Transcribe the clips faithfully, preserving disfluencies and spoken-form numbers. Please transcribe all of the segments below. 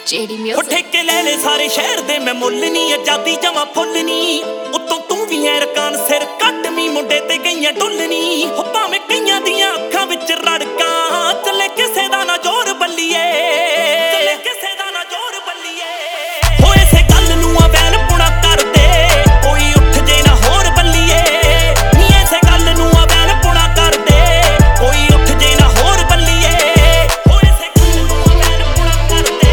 JD music ठेके ले ले सारे शहर दे मैं मुल नी आजादी जमा फुल नी उत्तों तू भी है रकान सिर कट मी मुंडे ते गईयां डुलनी हो भावें कईयां दियां अखां विच रड़का चले किसे दा ना जोर बल्लीए चले किसे दा ना जोर बल्लीए हो इसे गल नूं आ वैन पुणा कर दे कोई उठ जे ना होर बल्लीए नी इसे गल नूं आ वैन पुणा कर दे कोई उठ जे ना होर बल्लीए हो इसे गल नूं आ वैन पुणा कर दे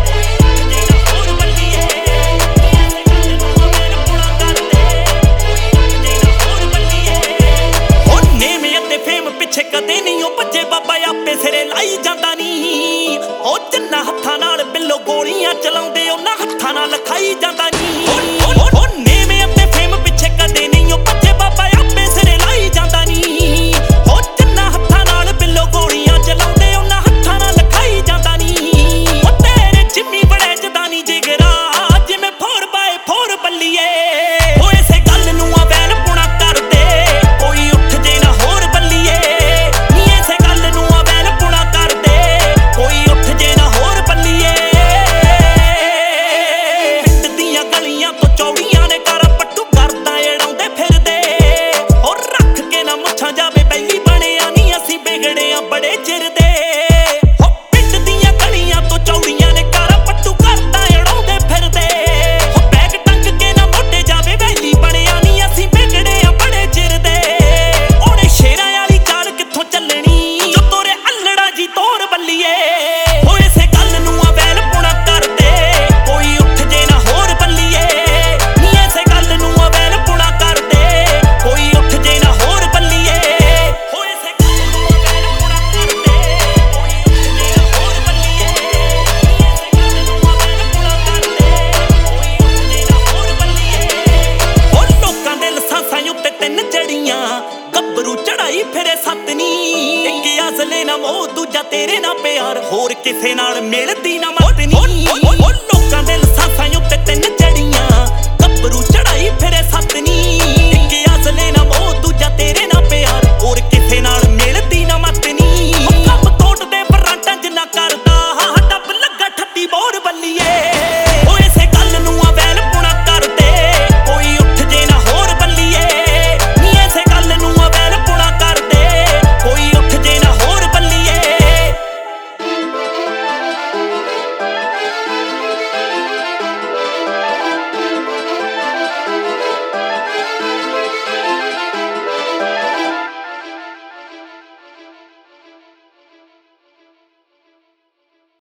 कदे नहीं ओ भजे बाबा आपे सिरे लाई जांदा नी ओ जिन्ना हत्थां नाल बिल्लो गोलियां चलाउंदे उन्हां हत्थां नाल लखाई जांदा नी ओ नेमे अते फेम पिछे कदे नहीं ओ भजे बाबा आपे सिरे लाई जांदा नी ओ जिन्ना हत्थां नाल बिल्लो गोलियां चलाउंदे उन्हां हत्थां नाल लखाई जांदा नी ओ तेरे जिम्मी बड़े जदानी जिगरा जिवें फोर बाय फोर बल्लीए ओ इसे गल नूं आ वैन पुणा कर दे कोई उठ जे ना होर बल्लीए बड़े चिर दे हो पिंड दियां गलियां तो चौड़ियां ने कारा पट्टू करदा अड़ाउंदे फिरदे हो बैग टंग के ना मोटे जावे वैली बणिया नी असीं बिगड़े आ बड़े चिर दे ओने शेरां वाली चाल कित्थों चलनी जो तोरे अल्लड़ा जी तोर बल्लीए हो इसे गल नूं आ वैल पुणा कर दे कोई उठ जे ना होर बल्लीए नी इसे गल नूं आ वैल पुणा कर दे कोई उठ जे ना होर बल्लीए हो इसे गब्बरू चढ़ाई फिरे सत नी इक असले ना मोह दूजा तेरे ना प्यार होर किसे नाल मिलदी ना मत नी लोकां दे लसासां उत्ते तिन